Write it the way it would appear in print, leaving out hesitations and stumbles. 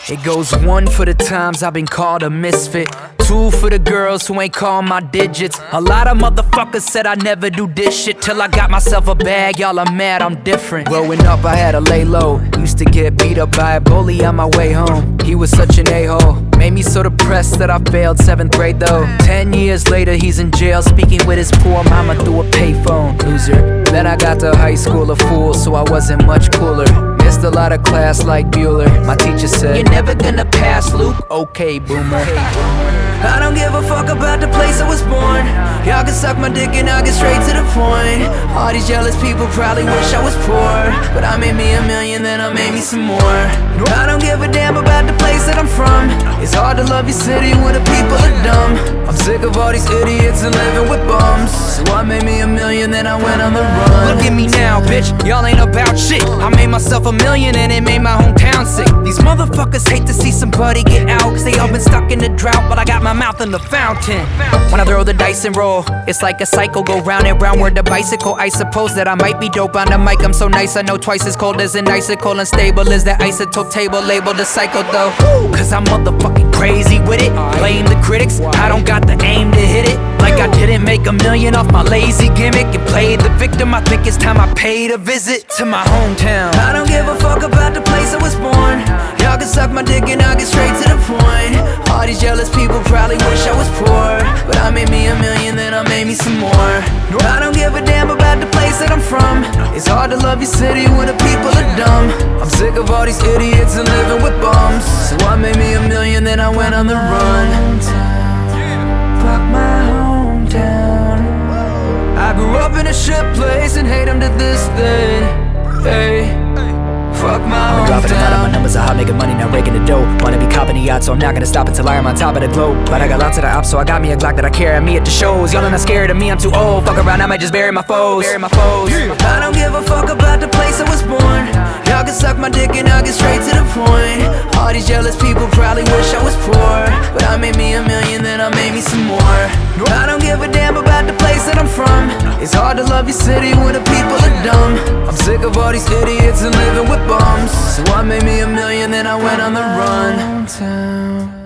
It goes one for the times I've been called a misfit, two for the girls who ain't called my digits. A lot of motherfuckers said I never do this shit till I got myself a bag. Y'all are mad I'm different. Growing up I had to lay low, used to get beat up by a bully on my way home. He was such an a-hole, made me so depressed that I failed 7th grade though. 10 years later he's in jail speaking with his poor mama through a payphone. Loser. Then I got to high school a fool, so I wasn't much cooler. Missed a lot of class like Bueller. My teacher said, "You're never gonna pass, Luke." Okay, boomer. I don't give a fuck about the place I was born. Y'all can suck my dick and I'll get straight to the point. All these jealous people probably wish I was poor, but I made me $1 million, then I made me some more. I don't give a damn about the place that I'm from. It's hard to love your city when the people are dumb. I'm sick of all these idiots and living with bums, so I made me $1 million, then I went on the run. Look at me now, bitch, y'all ain't about shit. I made myself $1 million and it made my hometown sick. These motherfuckers hate to see somebody get out, cause they all been stuck in the drought, but I got my mouth in the fountain. When I throw the dice and roll, it's like a cycle, go round and round with the bicycle. I suppose that I might be dope on the mic, I'm so nice, I know twice as cold as an icicle, unstable as that isotope table labeled a cycle though. Cause I'm motherfucking crazy with it. Blame the critics, I don't got the aim to hit it. Like I didn't make $1 million off my lazy gimmick and played the victim. I think it's time I paid a visit to my hometown. I don't give a fuck about the place I was born. Y'all can suck my dick and I'll get straight to the point. All these jealous people probably wish I was poor, but I made me $1 million, then I made me some more. I don't give a damn about the place that I'm from. It's hard to love your city when the people are dumb. I'm sick of all these idiots and living with bums, so I made me $1 million, then I went on the run. Fuck my hometown. I grew up in a shit place and hate them to this day. Hey. Fuck my hometown. I'm dropping a lot of my numbers, I'm hot making money, now raking the dough. Wanna be copping the yacht, so I'm not gonna stop until I'm on top of the globe. But I got lots of the ops, so I got me a Glock that I carry me at the shows. Y'all are not scared of me, I'm too old. Fuck around, I might just bury my foes. I don't give a fuck about the place I was born. Y'all can suck my dick and I'll get straight to the point. All these jealous people probably wish I was poor, but I made me $1 million, then I made me some more. I don't give a damn about the place that I'm from. It's hard to love your city when the people are dumb. I'm sick of all these idiots and living with bums, so I made me $1 million, then I went on the run.